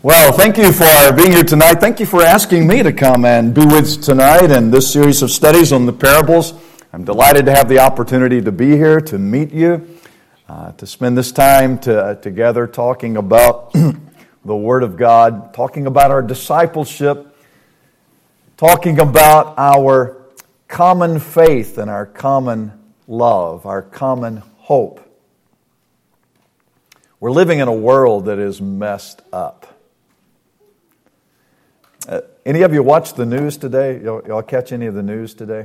Well, thank you for being here tonight. Thank you for asking me to come and be with you tonight in this series of studies on the parables. I'm delighted to have the opportunity to be here, to meet you, to spend this time together talking about the Word of God, talking about our discipleship, talking about our common faith and our common love, our common hope. We're living in a world that is messed up. Any of you watch the news today? Y'all catch any of the news today?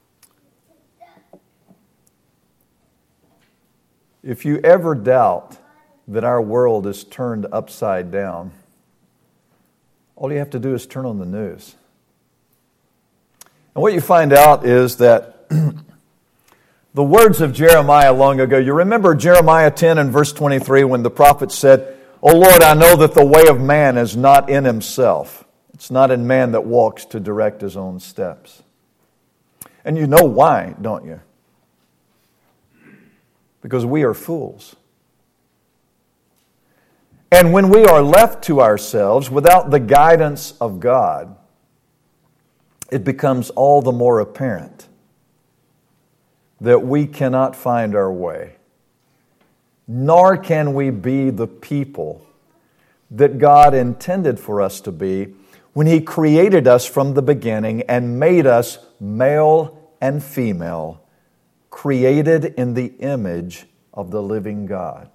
If you ever doubt that our world is turned upside down, all you have to do is turn on the news. And what you find out is that the words of Jeremiah long ago, you remember Jeremiah 10 and verse 23 when the prophet said, "O Lord, I know that the way of man is not in himself. It's not in man that walks to direct his own steps." And you know why, don't you? Because we are fools. And when we are left to ourselves without the guidance of God, it becomes all the more apparent that we cannot find our way, nor can we be the people that God intended for us to be when He created us from the beginning and made us male and female, created in the image of the living God.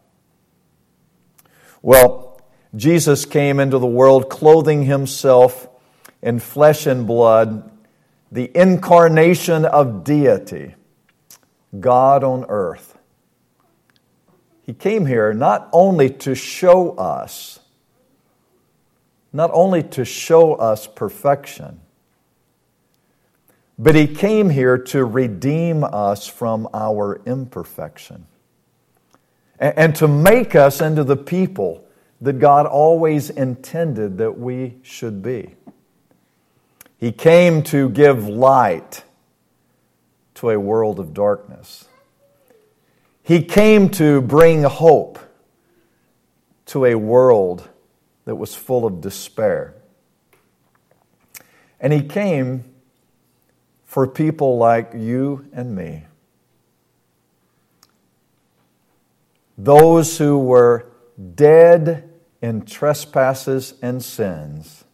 Well, Jesus came into the world clothing Himself in flesh and blood, the incarnation of deity, God on earth. He came here not only to show us perfection, but He came here to redeem us from our imperfection and to make us into the people that God always intended that we should be. He came to give light to a world of darkness. He came to bring hope to a world that was full of despair. And He came for people like you and me. Those who were dead in trespasses and sins,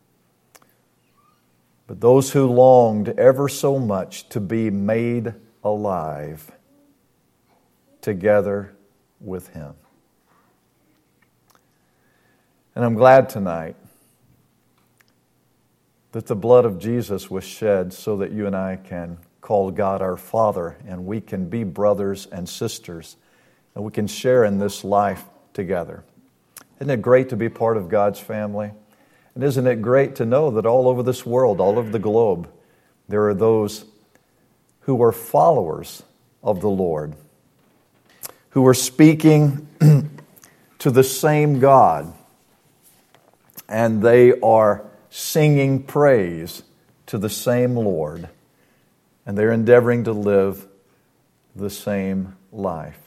but those who longed ever so much to be made alive together with Him. And I'm glad tonight that the blood of Jesus was shed so that you and I can call God our Father, and we can be brothers and sisters, and we can share in this life together. Isn't it great to be part of God's family? And isn't it great to know that all over this world, all over the globe, there are those who are followers of the Lord, who are speaking to the same God, and they are singing praise to the same Lord, and they're endeavoring to live the same life.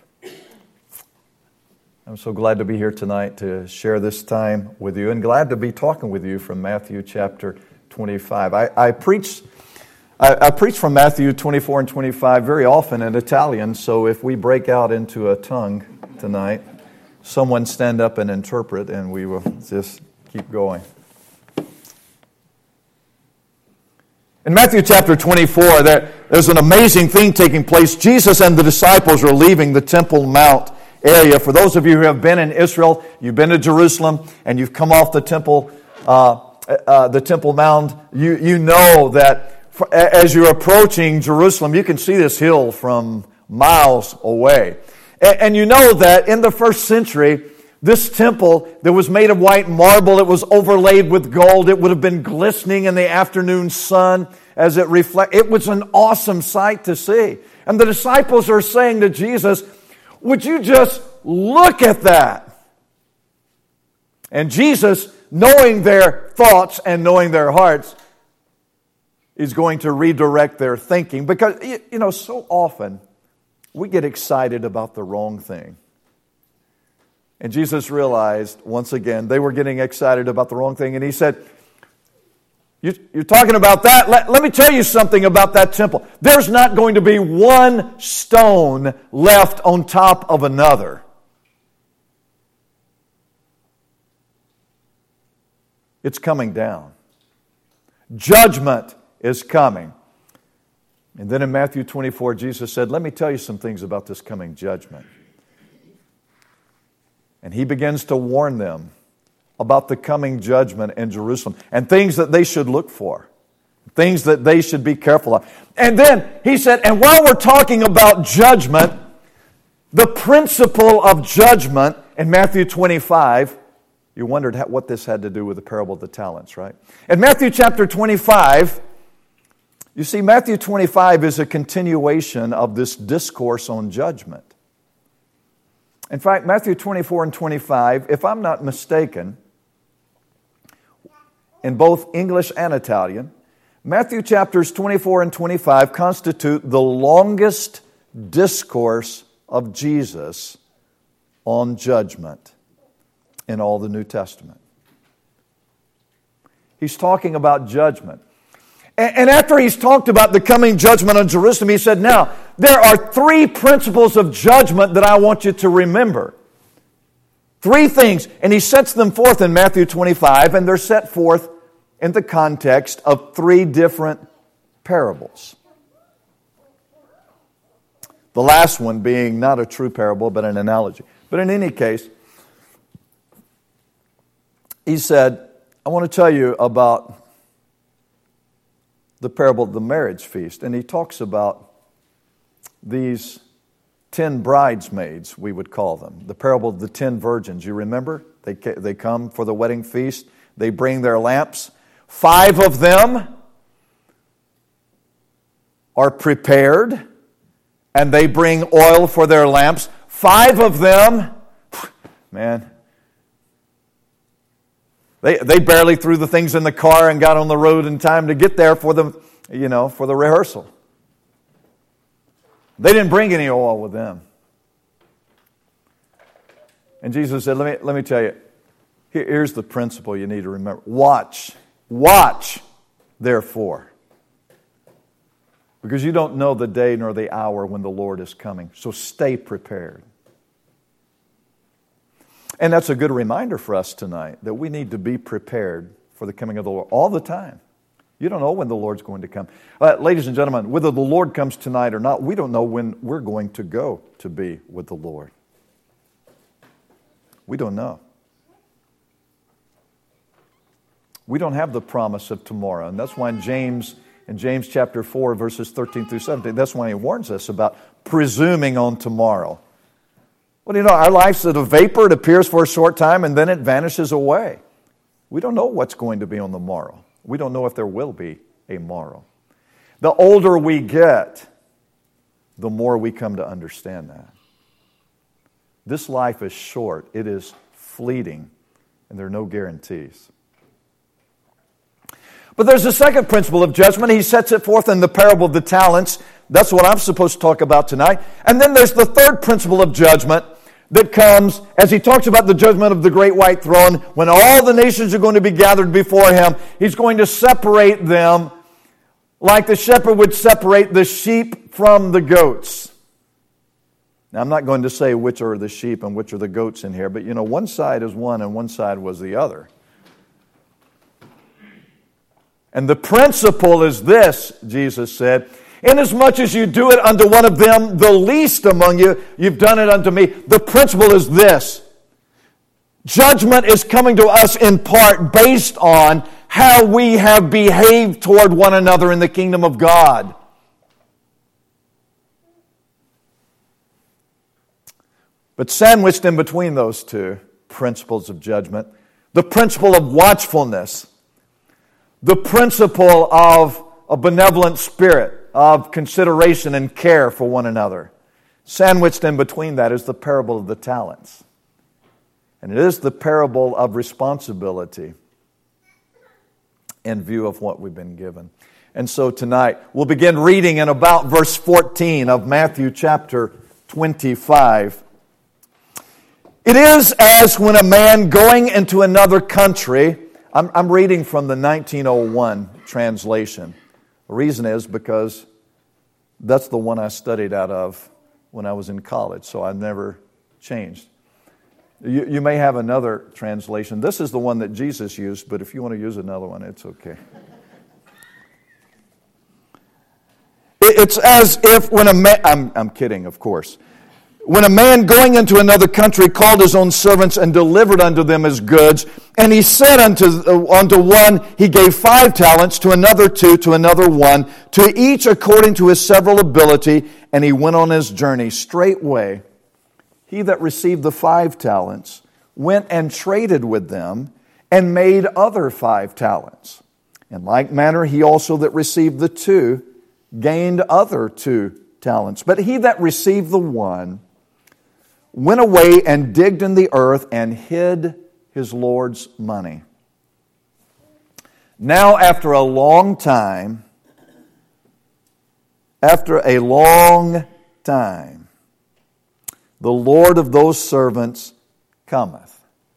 I'm so glad to be here tonight to share this time with you, and glad to be talking with you from Matthew chapter 25. I preach from Matthew 24 and 25 very often in Italian, so if we break out into a tongue tonight, someone stand up and interpret, and we will just keep going. In Matthew chapter 24, there's an amazing thing taking place. Jesus and the disciples are leaving the Temple Mount area. For those of you who have been in Israel, you've been to Jerusalem, and you've come off the Temple Mount, you know that as you're approaching Jerusalem, you can see this hill from miles away. And you know that in the first century, this temple that was made of white marble, it was overlaid with gold. It would have been glistening in the afternoon sun as it reflected. It was an awesome sight to see. And the disciples are saying to Jesus, "Would you just look at that?" And Jesus, knowing their thoughts and knowing their hearts, is going to redirect their thinking. Because, so often we get excited about the wrong thing. And Jesus realized, once again, they were getting excited about the wrong thing. And He said, you're talking about that? Let me tell you something about that temple. There's not going to be one stone left on top of another. It's coming down. Judgment is coming. And then in Matthew 24, Jesus said, let me tell you some things about this coming judgment. And He begins to warn them about the coming judgment in Jerusalem and things that they should look for, things that they should be careful of. And then He said, and while we're talking about judgment, the principle of judgment in Matthew 25, you wondered what this had to do with the parable of the talents, right? In Matthew chapter 25, you see, Matthew 25 is a continuation of this discourse on judgment. In fact, Matthew 24 and 25, if I'm not mistaken, in both English and Italian, Matthew chapters 24 and 25 constitute the longest discourse of Jesus on judgment in all the New Testament. He's talking about judgment. And after He's talked about the coming judgment on Jerusalem, He said, now, there are three principles of judgment that I want you to remember. Three things. And He sets them forth in Matthew 25, and they're set forth in the context of three different parables. The last one being not a true parable, but an analogy. But in any case, He said, I want to tell you about the parable of the marriage feast. And He talks about these 10 bridesmaids, we would call them. The parable of the 10 virgins. You remember? They come for the wedding feast. They bring their lamps. 5 of them are prepared, and they bring oil for their lamps. 5 of them, man, They barely threw the things in the car and got on the road in time to get there for the rehearsal. They didn't bring any oil with them. And Jesus said, let me tell you, here's the principle you need to remember. Watch, therefore. Because you don't know the day nor the hour when the Lord is coming. So stay prepared. And that's a good reminder for us tonight, that we need to be prepared for the coming of the Lord all the time. You don't know when the Lord's going to come. Ladies and gentlemen, whether the Lord comes tonight or not, we don't know when we're going to go to be with the Lord. We don't know. We don't have the promise of tomorrow. And that's why in James chapter 4, verses 13 through 17, that's why He warns us about presuming on tomorrow. Well, our life's a vapor. It appears for a short time and then it vanishes away. We don't know what's going to be on the morrow. We don't know if there will be a morrow. The older we get, the more we come to understand that. This life is short. It is fleeting. And there are no guarantees. But there's a second principle of judgment. He sets it forth in the parable of the talents. That's what I'm supposed to talk about tonight. And then there's the third principle of judgment that comes as He talks about the judgment of the great white throne. When all the nations are going to be gathered before Him, He's going to separate them like the shepherd would separate the sheep from the goats. Now, I'm not going to say which are the sheep and which are the goats in here, but one side is one and one side was the other. And the principle is this, Jesus said, inasmuch as you do it unto one of them, the least among you, you've done it unto me. The principle is this. Judgment is coming to us in part based on how we have behaved toward one another in the kingdom of God. But sandwiched in between those two principles of judgment, the principle of watchfulness, the principle of a benevolent spirit, of consideration and care for one another. Sandwiched in between that is the parable of the talents. And it is the parable of responsibility in view of what we've been given. And so tonight, we'll begin reading in about verse 14 of Matthew chapter 25. It is as when a man going into another country, I'm reading from the 1901 translation. The reason is because that's the one I studied out of when I was in college, so I've never changed. You may have another translation. This is the one that Jesus used, but if you want to use another one, it's okay. It's as if when a man, I'm kidding, of course. When a man going into another country called his own servants and delivered unto them his goods, and he said unto one, he gave 5 talents, to another 2, to another 1, to each according to his several ability, and he went on his journey. Straightway, he that received the 5 talents went and traded with them, and made other 5 talents. In like manner, he also that received the 2 gained other 2 talents. But he that received the 1 went away and digged in the earth and hid his Lord's money. Now after a long time, the Lord of those servants cometh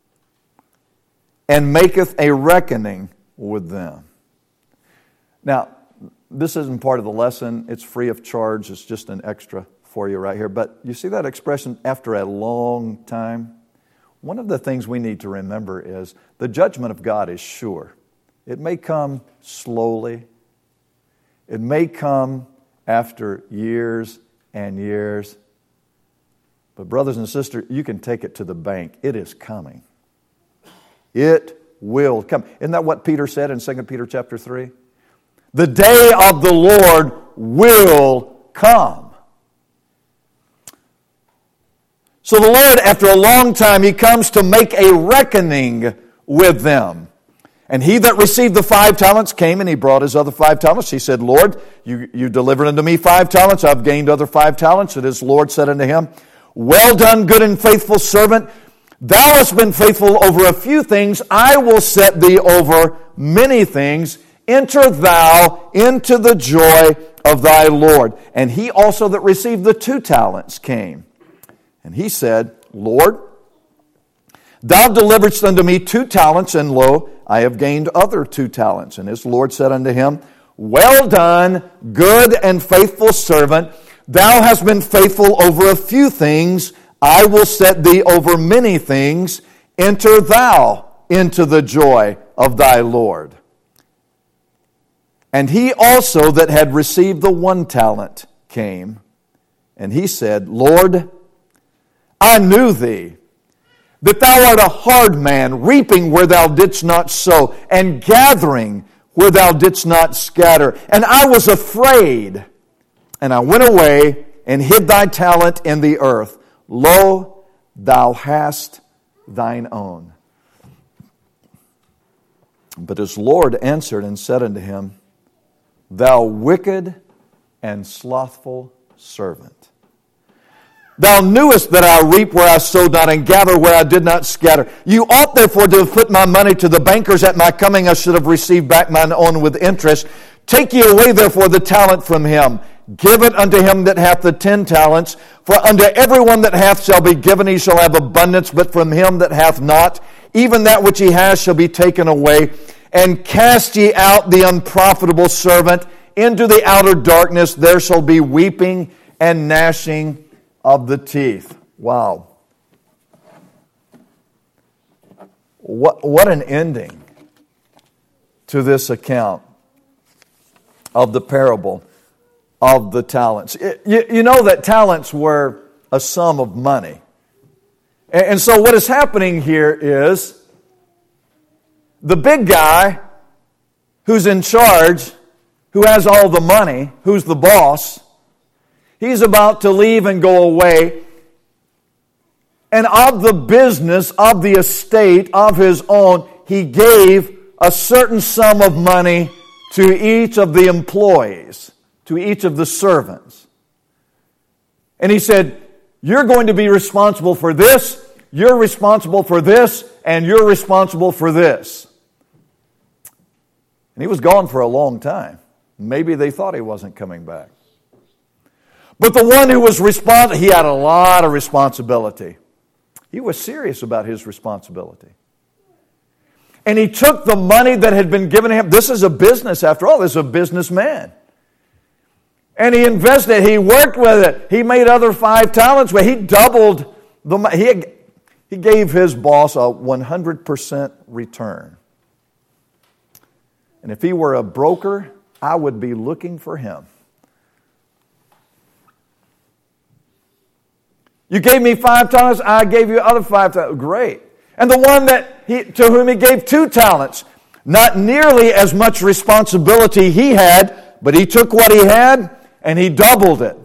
and maketh a reckoning with them. Now, this isn't part of the lesson. It's free of charge. It's just an extra for you right here. But you see that expression, after a long time? One of the things we need to remember is the judgment of God is sure. It may come slowly. It may come after years and years. But brothers and sisters, you can take it to the bank. It is coming. It will come. Isn't that what Peter said in 2 Peter chapter 3? The day of the Lord will come. So the Lord, after a long time, He comes to make a reckoning with them. And he that received the 5 talents came and he brought his other 5 talents. He said, Lord, you delivered unto me 5 talents. I've gained other 5 talents. And his Lord said unto him, Well done, good and faithful servant. Thou hast been faithful over a few things. I will set thee over many things. Enter thou into the joy of thy Lord. And he also that received the 2 talents came. And he said, Lord, thou deliveredst unto me 2 talents, and lo, I have gained other 2 talents. And his Lord said unto him, Well done, good and faithful servant. Thou hast been faithful over a few things. I will set thee over many things. Enter thou into the joy of thy Lord. And he also that had received the 1 talent came, and he said, Lord, I knew thee, that thou art a hard man, reaping where thou didst not sow, and gathering where thou didst not scatter. And I was afraid, and I went away and hid thy talent in the earth. Lo, thou hast thine own. But his Lord answered and said unto him, Thou wicked and slothful servant. Thou knewest that I reap where I sowed not, and gather where I did not scatter. You ought therefore to have put my money to the bankers. At my coming I should have received back mine own with interest. Take ye away therefore the talent from him. Give it unto him that hath the 10 talents. For unto everyone that hath shall be given, he shall have abundance. But from him that hath not, even that which he has shall be taken away. And cast ye out the unprofitable servant into the outer darkness. There shall be weeping and gnashing of the teeth. Wow. What an ending to this account of the parable of the talents. You know that talents were a sum of money. And so what is happening here is the big guy who's in charge, who has all the money, who's the boss, he's about to leave and go away. And of the business, of the estate, of his own, he gave a certain sum of money to each of the employees, to each of the servants. And he said, you're going to be responsible for this, you're responsible for this, and you're responsible for this. And he was gone for a long time. Maybe they thought he wasn't coming back. But the one who was responsible, he had a lot of responsibility. He was serious about his responsibility. And he took the money that had been given him. This is a business, after all. This is a businessman. And he invested. He worked with it. He made other 5 talents. Where he doubled the money. He gave his boss a 100% return. And if he were a broker, I would be looking for him. You gave me 5 talents, I gave you other 5 talents. Great. And the one to whom he gave 2 talents, not nearly as much responsibility he had, but he took what he had and he doubled it.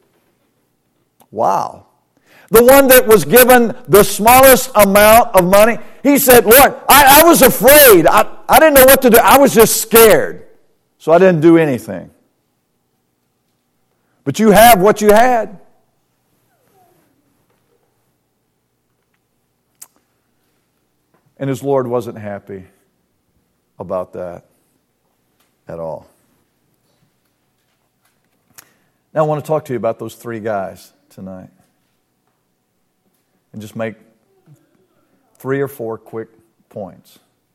Wow. The one that was given the smallest amount of money, he said, Lord, I was afraid. I didn't know what to do. I was just scared. So I didn't do anything. But you have what you had. And his Lord wasn't happy about that at all. Now I want to talk to you about those 3 guys tonight. And just make 3 or 4 quick points.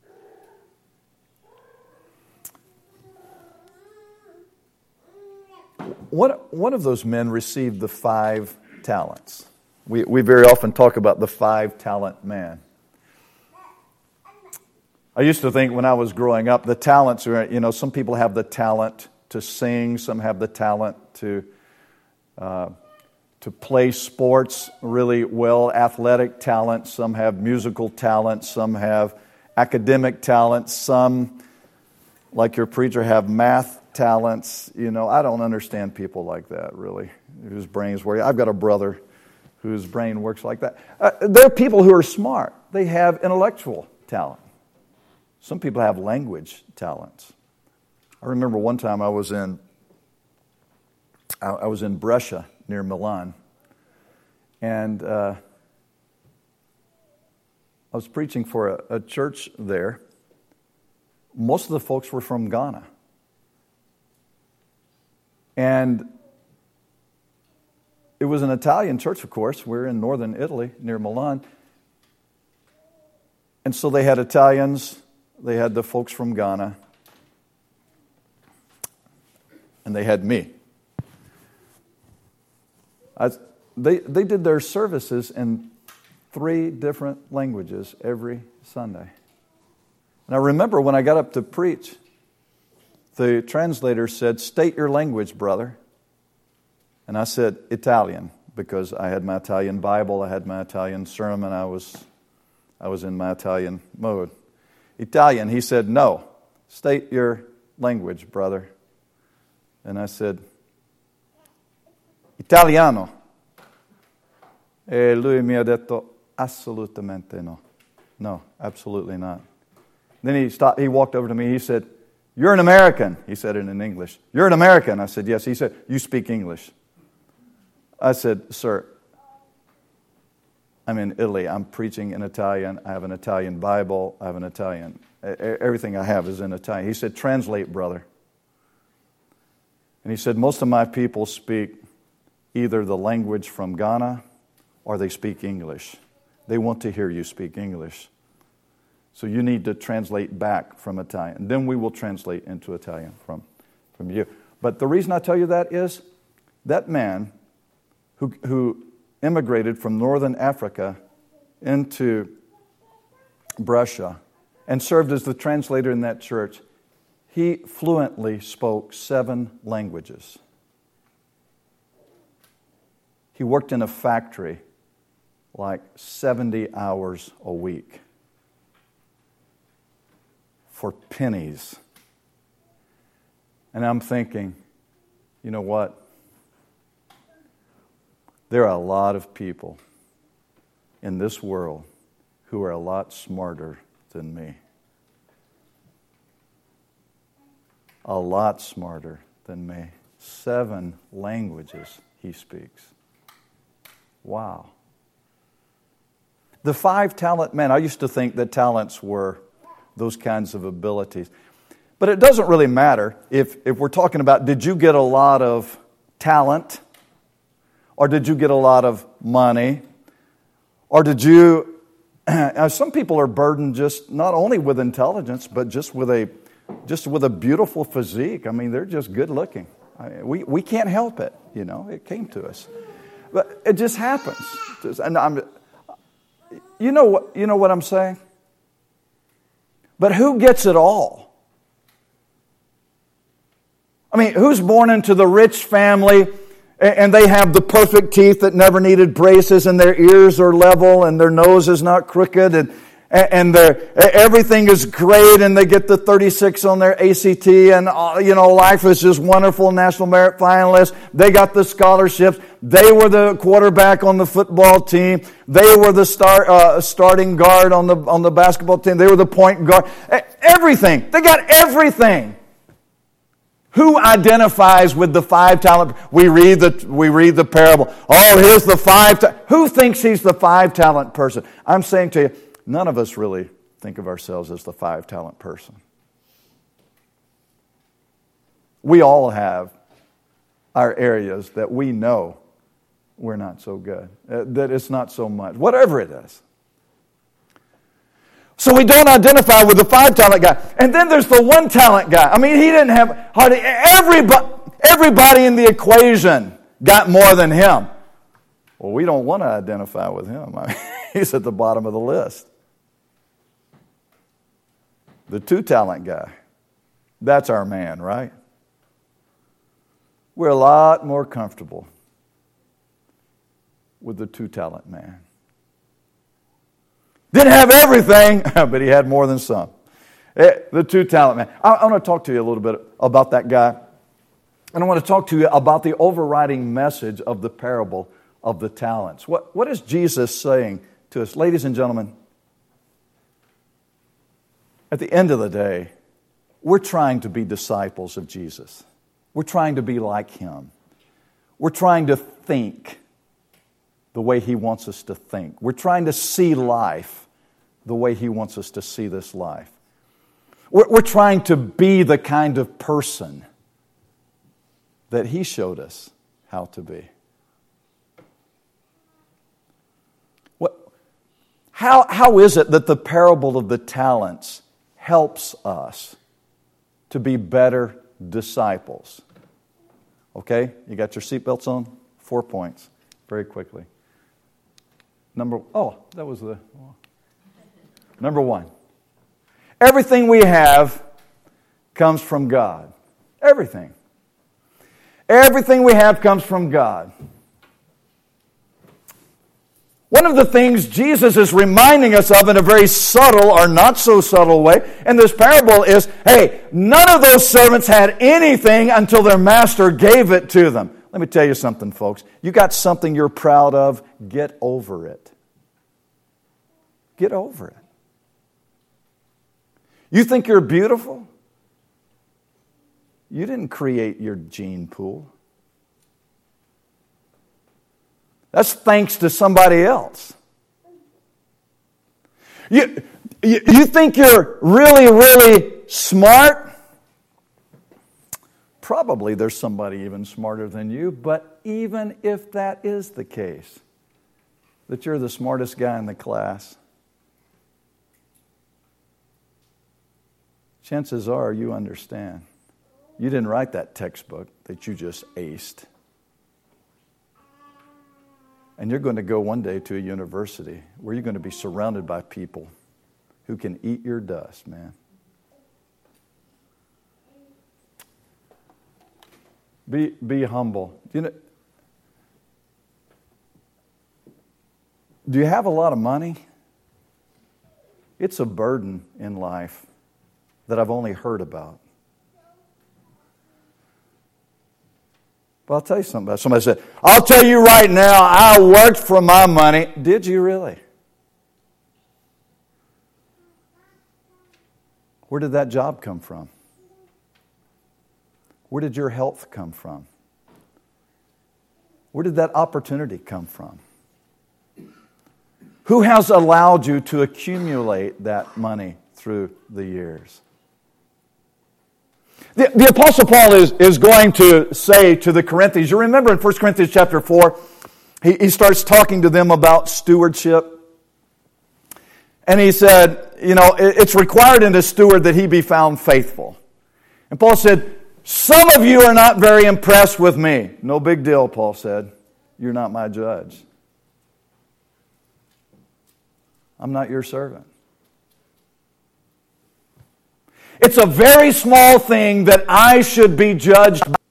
One of those men received the 5 talents. We very often talk about the 5-talent man. I used to think when I was growing up, the talents are, some people have the talent to sing, some have the talent to play sports really well, athletic talent, some have musical talent, some have academic talent, some, like your preacher, have math talents. I don't understand people like that, really, whose brains work. I've got a brother whose brain works like that. There are people who are smart. They have intellectual talent. Some people have language talents. I remember one time I was in Brescia near Milan, and I was preaching for a church there. Most of the folks were from Ghana. And it was an Italian church, of course. We're in northern Italy, near Milan. And so they had Italians, they had the folks from Ghana, and they had me. They did their services in 3 different languages every Sunday. And I remember when I got up to preach, the translator said, "State your language, brother." And I said, "Italian," because I had my Italian Bible, I had my Italian sermon, I was in my Italian mode. Italian, he said, "No, state your language, brother." And I said, "Italiano." E lui mi ha detto, "Assolutamente no." No, absolutely not. Then he stopped. He walked over to me. He said, "You're an American." He said it in English. "You're an American." I said, "Yes." He said, "You speak English." I said, "Sir, I'm in Italy. I'm preaching in Italian. I have an Italian Bible. I have an Italian. Everything I have is in Italian." He said, "Translate, brother." And he said, "Most of my people speak either the language from Ghana or they speak English. They want to hear you speak English. So you need to translate back from Italian. Then we will translate into Italian from you." But the reason I tell you that is that man who immigrated from northern Africa into Brescia and served as the translator in that church, he fluently spoke 7 languages. He worked in a factory like 70 hours a week for pennies. And I'm thinking, you know what? There are a lot of people in this world who are a lot smarter than me. A lot smarter than me. 7 languages he speaks. Wow. The 5-talent man, I used to think that talents were those kinds of abilities. But it doesn't really matter if we're talking about, did you get a lot of talent? Or did you get a lot of money? Or did you... Some people are burdened just not only with intelligence, but just with a beautiful physique. I mean, they're just good looking. We can't help it, you know. It came to us, but it just happens. And you know what I'm saying. But who gets it all? I mean, who's born into the rich family? And they have the perfect teeth that never needed braces, and their ears are level, and their nose is not crooked, and everything is great, and they get the 36 on their ACT, and life is just wonderful. National Merit Finalists. They got the scholarships. They were the quarterback on the football team. They were the starting guard on the basketball team. They were the point guard. Everything. They got everything. Who identifies with the 5 talent? We read the parable. Oh, here's the 5. Who thinks he's the 5 talent person? I'm saying to you, none of us really think of ourselves as the 5 talent person. We all have our areas that we know we're not so good, that it's not so much, whatever it is. So we don't identify with the 5 talent guy. And then there's the 1 talent guy. I mean, he didn't have hardly everybody in the equation got more than him. Well, we don't want to identify with him. I mean, he's at the bottom of the list. The 2 talent guy. That's our man, right? We're a lot more comfortable with the 2 talent man. Didn't have everything, but he had more than some. The 2 talent man. I want to talk to you a little bit about that guy. And I want to talk to you about the overriding message of the parable of the talents. What is Jesus saying to us? Ladies and gentlemen, at the end of the day, we're trying to be disciples of Jesus. We're trying to be like Him. We're trying to think the way He wants us to think. We're trying to see life the way He wants us to see this life. We're trying to be the kind of person that He showed us how to be. How is it that the parable of the talents helps us to be better disciples? Okay, you got your seatbelts on? 4 points, very quickly. Number 1. Everything we have comes from God. Everything. Everything we have comes from God. One of the things Jesus is reminding us of in a very subtle or not so subtle way in this parable is, hey, none of those servants had anything until their master gave it to them. Let me tell you something, folks. You got something you're proud of, get over it. Get over it. You think you're beautiful? You didn't create your gene pool. That's thanks to somebody else. You think you're really, really smart? Probably there's somebody even smarter than you, but even if that is the case, that you're the smartest guy in the class, chances are you understand. You didn't write that textbook that you just aced. And you're going to go one day to a university where you're going to be surrounded by people who can eat your dust, man. Be humble. Do you have a lot of money? It's a burden in life that I've only heard about. But I'll tell you something. Somebody said, I'll tell you right now, I worked for my money. Did you really? Where did that job come from? Where did your health come from? Where did that opportunity come from? Who has allowed you to accumulate that money through the years? The Apostle Paul is going to say to the Corinthians, you remember in 1 Corinthians chapter 4, he starts talking to them about stewardship. And he said, it's required in a steward that he be found faithful. And Paul said, some of you are not very impressed with me. No big deal, Paul said. You're not my judge. I'm not your servant. It's a very small thing that I should be judged by,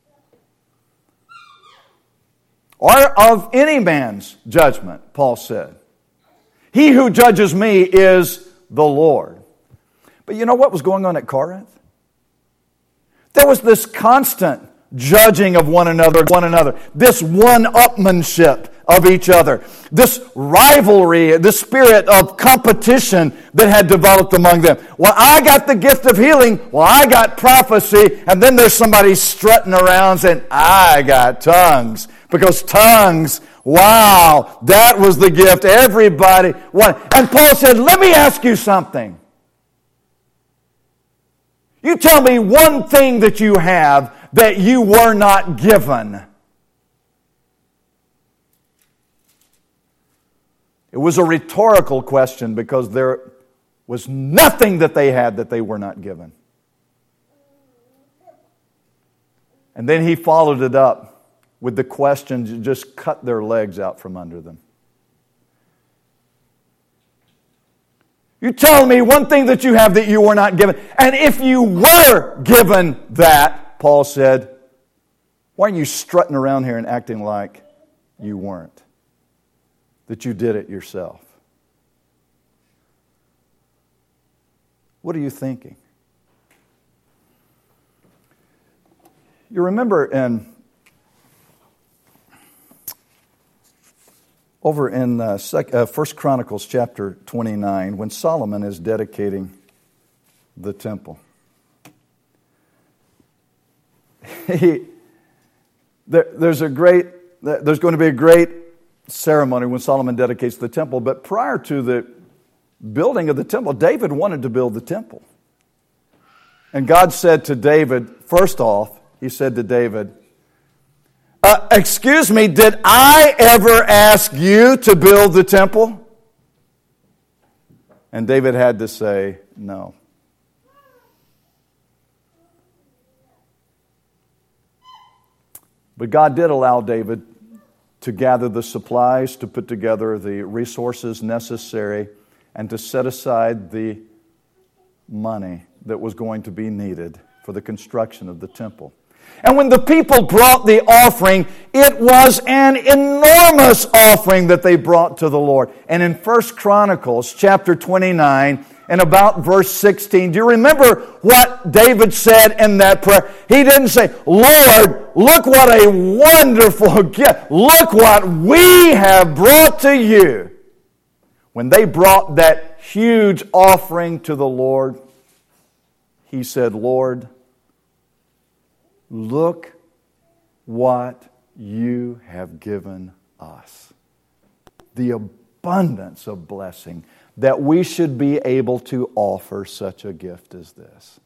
or of any man's judgment, Paul said. He who judges me is the Lord. But you know what was going on at Corinth? There was this constant judging of one another, this one-upmanship of each other, this rivalry, this spirit of competition that had developed among them. Well, I got the gift of healing. Well, I got prophecy. And then there's somebody strutting around saying, I got tongues. Because tongues, wow, that was the gift everybody wanted. And Paul said, let me ask you something. You tell me one thing that you have that you were not given. It was a rhetorical question because there was nothing that they had that they were not given. And then he followed it up with the question to just cut their legs out from under them. You tell me one thing that you have that you were not given. And if you were given that, Paul said, why are you strutting around here and acting like you weren't? That you did it yourself? What are you thinking? You remember over in 1 Chronicles chapter 29, when Solomon is dedicating the temple. There's going to be a great ceremony when Solomon dedicates the temple, but prior to the building of the temple, David wanted to build the temple. And God said to David, first off, he said to David, excuse me, did I ever ask you to build the temple? And David had to say, no. But God did allow David to gather the supplies, to put together the resources necessary, and to set aside the money that was going to be needed for the construction of the temple. And when the people brought the offering, it was an enormous offering that they brought to the Lord. And in 1 Chronicles chapter 29 and about verse 16, do you remember what David said in that prayer? He didn't say, Lord, look what a wonderful gift. Look what we have brought to you. When they brought that huge offering to the Lord, he said, Lord, look what you have given us. The abundance of blessing that we should be able to offer such a gift as this.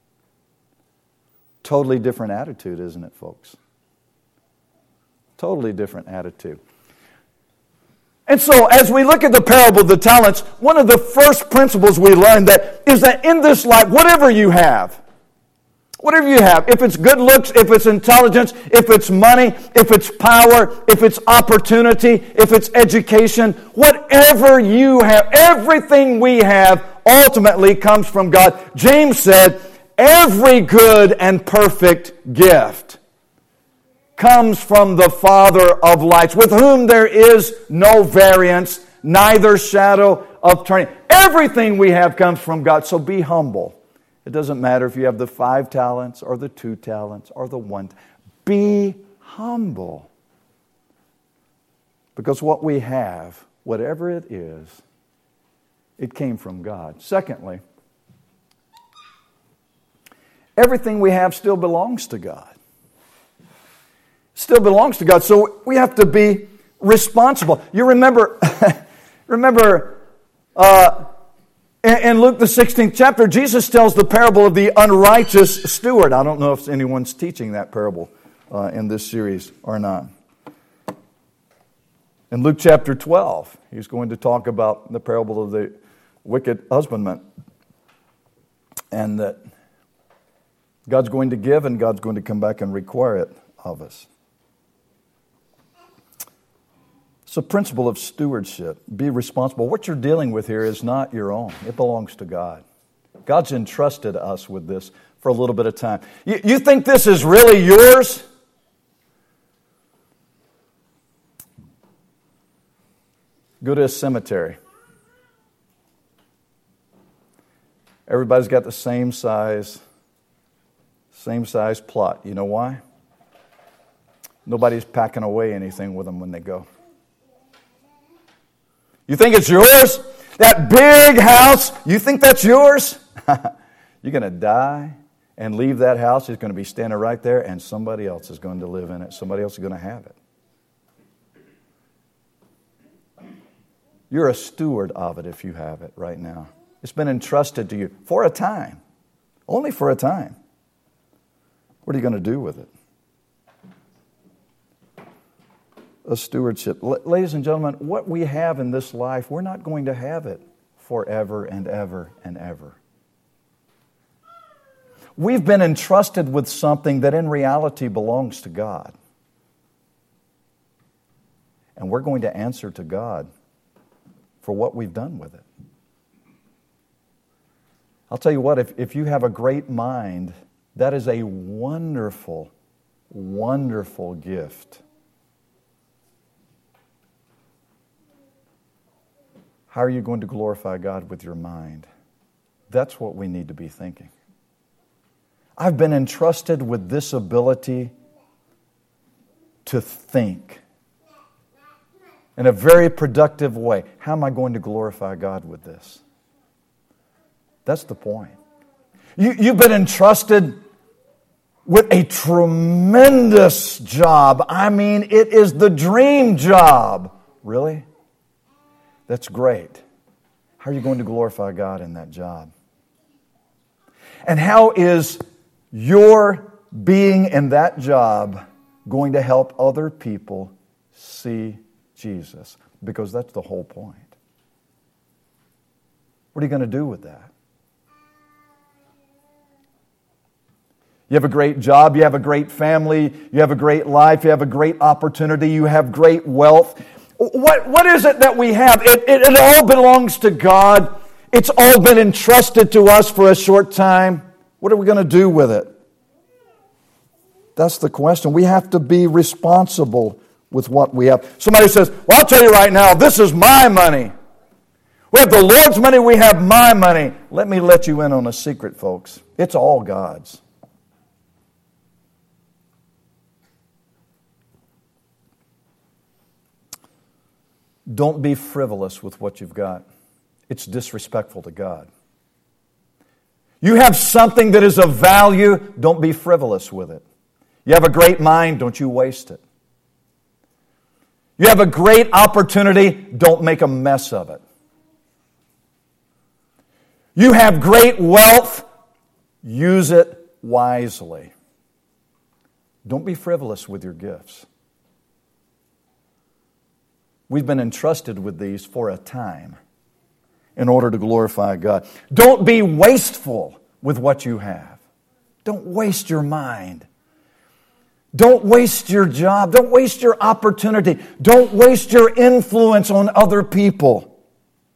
Totally different attitude, isn't it, folks? Totally different attitude. And so, as we look at the parable of the talents, one of the first principles we learn is that in this life, whatever you have, if it's good looks, if it's intelligence, if it's money, if it's power, if it's opportunity, if it's education, whatever you have, everything we have ultimately comes from God. James said, every good and perfect gift comes from the Father of lights, with whom there is no variance, neither shadow of turning. Everything we have comes from God, so be humble. It doesn't matter if you have the 5 talents or the 2 talents or the 1. Be humble. Because what we have, whatever it is, it came from God. Secondly, everything we have still belongs to God. Still belongs to God. So we have to be responsible. You remember, in Luke the 16th chapter, Jesus tells the parable of the unrighteous steward. I don't know if anyone's teaching that parable in this series or not. In Luke chapter 12, he's going to talk about the parable of wicked husbandman. And that God's going to give and God's going to come back and require it of us. It's a principle of stewardship. Be responsible. What you're dealing with here is not your own. It belongs to God. God's entrusted us with this for a little bit of time. You think this is really yours? Go to a cemetery. Everybody's got the same size plot. You know why? Nobody's packing away anything with them when they go. You think it's yours? That big house, you think that's yours? You're going to die and leave that house. It's going to be standing right there, and somebody else is going to live in it. Somebody else is going to have it. You're a steward of it if you have it right now. It's been entrusted to you for a time. Only for a time. What are you going to do with it? A stewardship. Ladies and gentlemen, what we have in this life, we're not going to have it forever and ever and ever. We've been entrusted with something that in reality belongs to God. And we're going to answer to God for what we've done with it. I'll tell you what, if you have a great mind, that is a wonderful, wonderful gift. How are you going to glorify God with your mind? That's what we need to be thinking. I've been entrusted with this ability to think in a very productive way. How am I going to glorify God with this? That's the point. You've been entrusted with a tremendous job. I mean, it is the dream job. Really? That's great. How are you going to glorify God in that job? And how is your being in that job going to help other people see Jesus? Because that's the whole point. What are you going to do with that? You have a great job, you have a great family, you have a great life, you have a great opportunity, you have great wealth. What is it that we have? It all belongs to God. It's all been entrusted to us for a short time. What are we going to do with it? That's the question. We have to be responsible with what we have. Somebody says, well, I'll tell you right now, this is my money. We have the Lord's money, we have my money. Let me let you in on a secret, folks. It's all God's. Don't be frivolous with what you've got. It's disrespectful to God. You have something that is of value, don't be frivolous with it. You have a great mind, don't you waste it. You have a great opportunity, don't make a mess of it. You have great wealth, use it wisely. Don't be frivolous with your gifts. We've been entrusted with these for a time in order to glorify God. Don't be wasteful with what you have. Don't waste your mind. Don't waste your job. Don't waste your opportunity. Don't waste your influence on other people.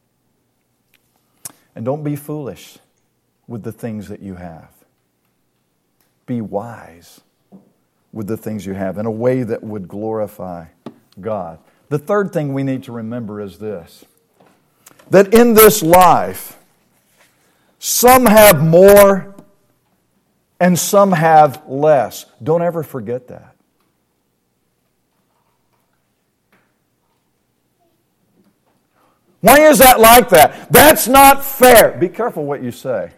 And don't be foolish with the things that you have. Be wise with the things you have in a way that would glorify God. The third thing we need to remember is this, that in this life, some have more and some have less. Don't ever forget that. Why is that like that? That's not fair. Be careful what you say.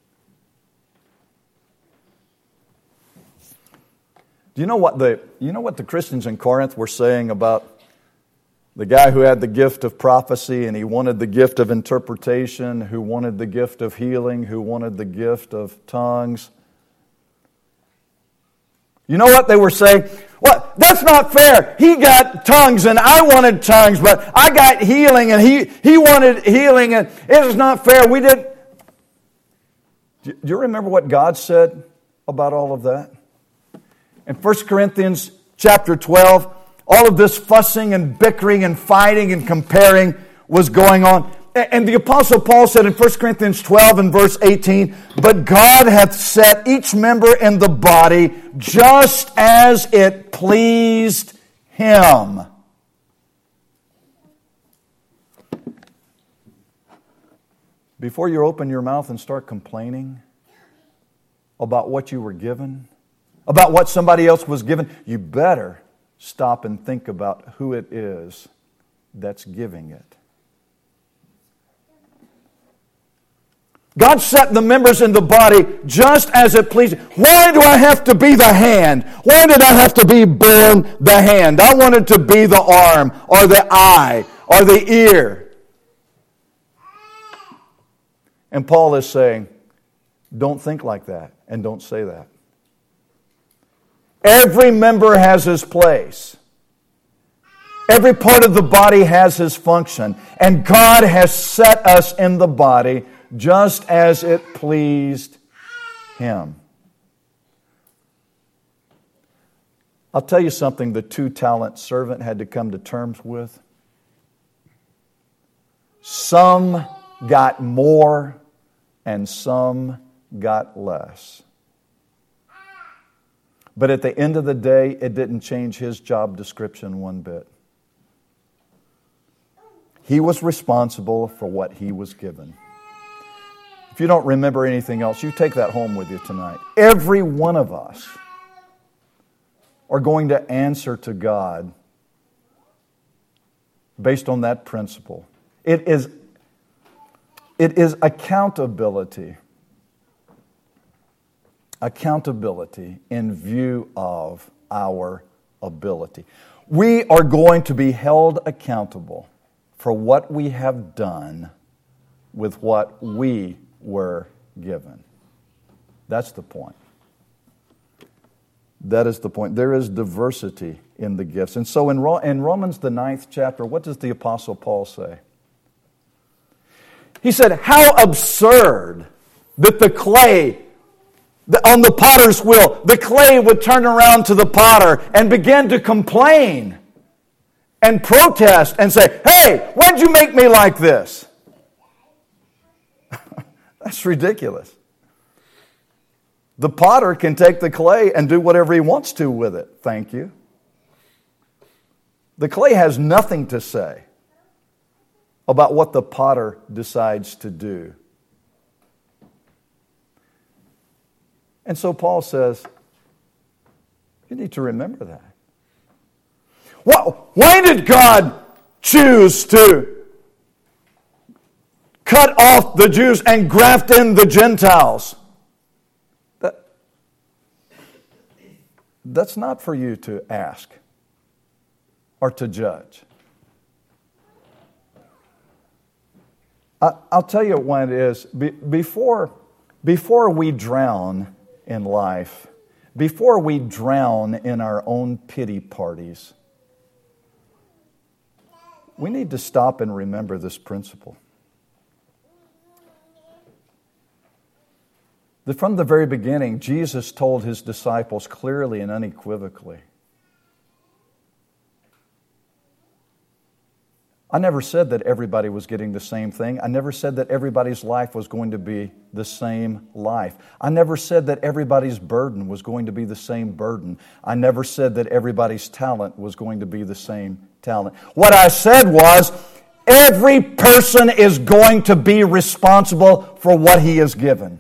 Do you know what the Christians in Corinth were saying about the guy who had the gift of prophecy and he wanted the gift of interpretation, who wanted the gift of healing, who wanted the gift of tongues? You know what they were saying? Well, that's not fair. He got tongues and I wanted tongues, but I got healing and he wanted healing, and it is not fair. We did. Do you remember what God said about all of that? In 1 Corinthians chapter 12, all of this fussing and bickering and fighting and comparing was going on. And the Apostle Paul said in 1 Corinthians 12 and verse 18, "But God hath set each member in the body just as it pleased Him." Before you open your mouth and start complaining about what you were given, about what somebody else was given, you better stop and think about who it is that's giving it. God set the members in the body just as it pleased. Why do I have to be the hand? Why did I have to be born the hand? I wanted to be the arm or the eye or the ear. And Paul is saying, don't think like that and don't say that. Every member has his place. Every part of the body has his function. And God has set us in the body just as it pleased Him. I'll tell you something the 2-talent servant had to come to terms with. Some got more and some got less. But at the end of the day, it didn't change his job description one bit. He was responsible for what he was given. If you don't remember anything else, you take that home with you tonight. Every one of us are going to answer to God based on that principle. It is accountability. Accountability in view of our ability. We are going to be held accountable for what we have done with what we were given. That's the point. That is the point. There is diversity in the gifts. And so in Romans, the 9th chapter, what does the Apostle Paul say? He said, how absurd that the clay, on the potter's wheel, the clay would turn around to the potter and begin to complain and protest and say, hey, why'd you make me like this? That's ridiculous. The potter can take the clay and do whatever he wants to with it. Thank you. The clay has nothing to say about what the potter decides to do. And so Paul says, you need to remember that. Why did God choose to cut off the Jews and graft in the Gentiles? That's not for you to ask or to judge. I'll tell you what it is. Before we drown in life, before we drown in our own pity parties, we need to stop and remember this principle. That from the very beginning, Jesus told His disciples clearly and unequivocally, I never said that everybody was getting the same thing. I never said that everybody's life was going to be the same life. I never said that everybody's burden was going to be the same burden. I never said that everybody's talent was going to be the same talent. What I said was, every person is going to be responsible for what he is given.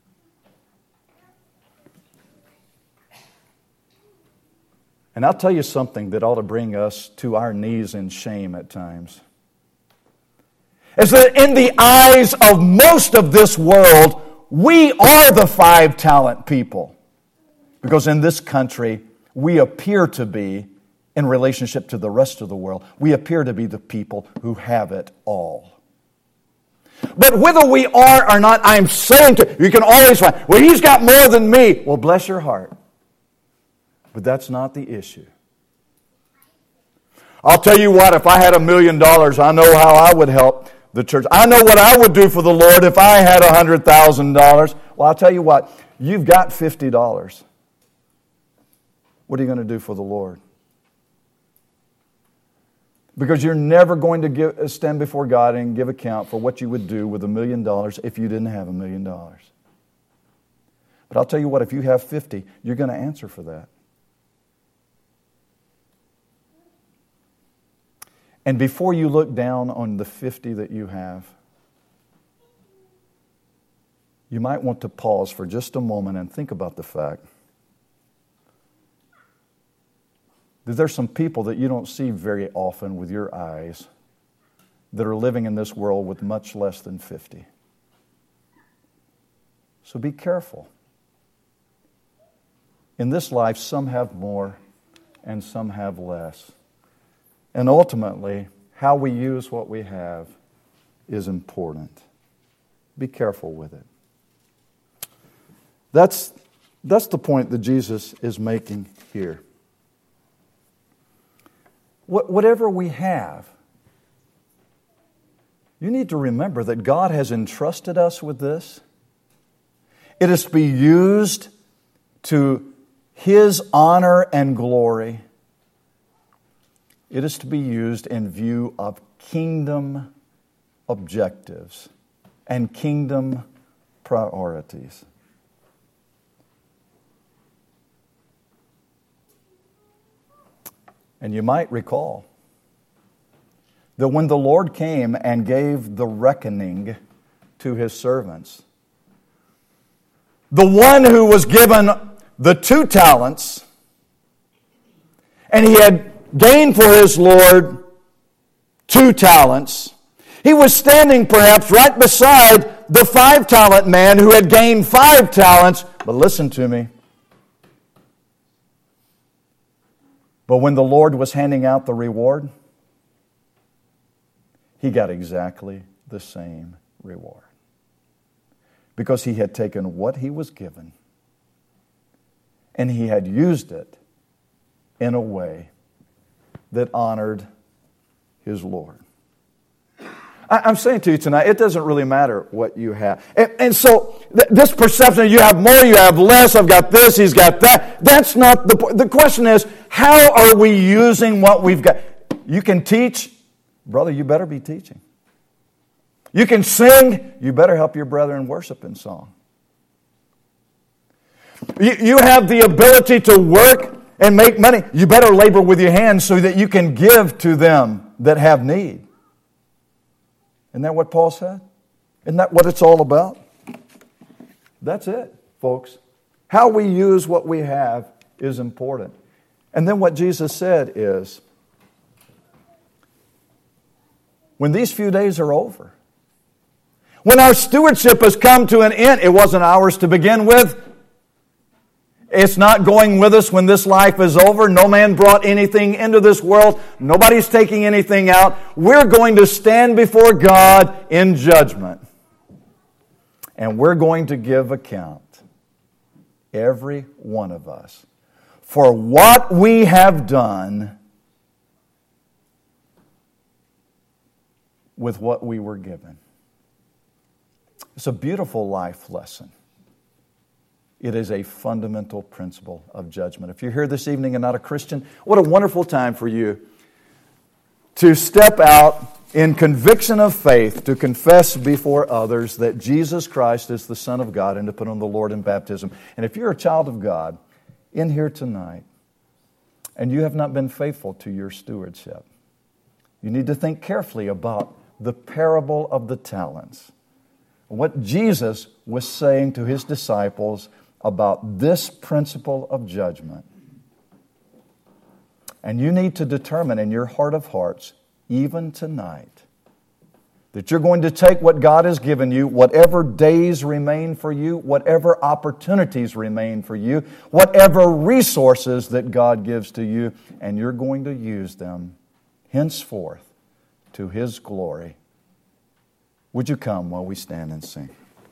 And I'll tell you something that ought to bring us to our knees in shame at times. Is that in the eyes of most of this world, we are the 5-talent people. Because in this country, we appear to be, in relationship to the rest of the world, we appear to be the people who have it all. But whether we are or not, I'm saying to you, you can always find, well, he's got more than me. Well, bless your heart. But that's not the issue. I'll tell you what, if I had $1 million, I know how I would help the church. I know what I would do for the Lord if I had $100,000. Well, I'll tell you what, you've got $50. What are you going to do for the Lord? Because you're never going to stand before God and give account for what you would do with $1 million if you didn't have $1 million. But I'll tell you what, if you have 50, you're going to answer for that. And before you look down on the 50 that you have, you might want to pause for just a moment and think about the fact that there's some people that you don't see very often with your eyes that are living in this world with much less than 50. So be careful. In this life, some have more and some have less. And ultimately, how we use what we have is important. Be careful with it. That's the point that Jesus is making here. Whatever we have, you need to remember that God has entrusted us with this. It is to be used to His honor and glory. It is to be used in view of kingdom objectives and kingdom priorities. And you might recall that when the Lord came and gave the reckoning to His servants, the one who was given the 2 talents, and he had gained for his Lord 2 talents, he was standing perhaps right beside the 5-talent man who had gained 5 talents. But listen to me. But when the Lord was handing out the reward, he got exactly the same reward. Because he had taken what he was given and he had used it in a way that honored his Lord. I'm saying to you tonight, it doesn't really matter what you have. And so this perception, you have more, you have less, I've got this, he's got that, that's not the point. The question is, how are we using what we've got? You can teach, brother, you better be teaching. You can sing, you better help your brethren worship in song. You have the ability to work and make money, you better labor with your hands so that you can give to them that have need. Isn't that what Paul said? Isn't that what it's all about? That's it, folks. How we use what we have is important. And then what Jesus said is, when these few days are over, when our stewardship has come to an end, it wasn't ours to begin with. It's not going with us when this life is over. No man brought anything into this world. Nobody's taking anything out. We're going to stand before God in judgment. And we're going to give account, every one of us, for what we have done with what we were given. It's a beautiful life lesson. It is a fundamental principle of judgment. If you're here this evening and not a Christian, what a wonderful time for you to step out in conviction of faith, to confess before others that Jesus Christ is the Son of God and to put on the Lord in baptism. And if you're a child of God in here tonight and you have not been faithful to your stewardship, you need to think carefully about the parable of the talents. What Jesus was saying to His disciples about this principle of judgment. And you need to determine in your heart of hearts, even tonight, that you're going to take what God has given you, whatever days remain for you, whatever opportunities remain for you, whatever resources that God gives to you, and you're going to use them henceforth to His glory. Would you come while we stand and sing?